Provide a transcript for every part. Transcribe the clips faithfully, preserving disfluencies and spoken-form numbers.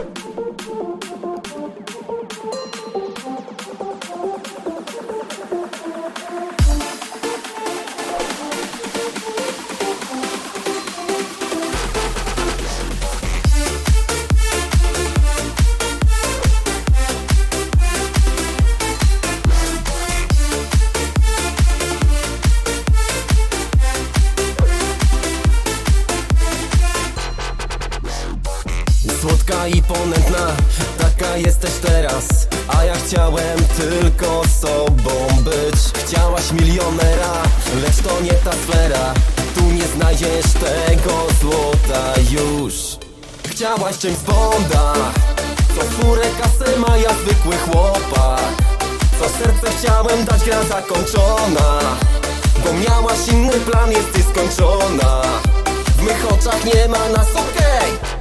Słodka i ponętna, taka jesteś teraz. A ja chciałem tylko sobą być. Chciałaś milionera, lecz to nie ta sfera. Tu nie znajdziesz tego złota już. Chciałaś James Bonda, co furę kasę ma ja zwykły chłopak. Co serce chciałem dać, gra zakończona. Bo miałaś inny plan, jesteś skończona. W mych oczach nie ma nas, okej okay.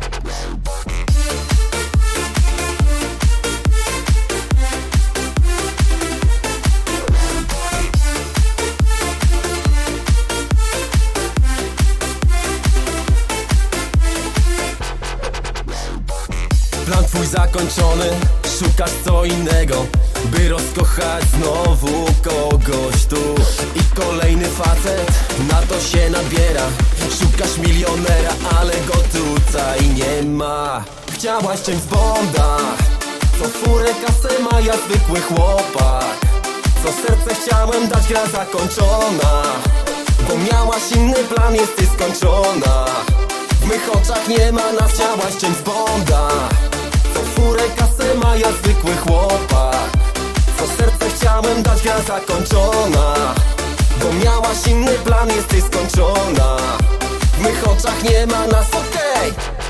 Plan twój zakończony, szukasz co innego, by rozkochać znowu kogoś tu. I kolejny facet na to się nabiera. Szukasz milionera, ale go tutaj nie ma. Chciałaś James Bonda, co furę kasę ma ja zwykły chłopak. Co serce chciałem dać, gra zakończona. Bo miałaś inny plan, jesteś skończona. W mych oczach nie ma nas, chciałaś James Bonda. Co furę kasę ma ja zwykły chłopak. Co serce chciałem dać, gra zakończona. Bo miałaś inny plan, jesteś skończona. W mych oczach nie ma nas, okej okay.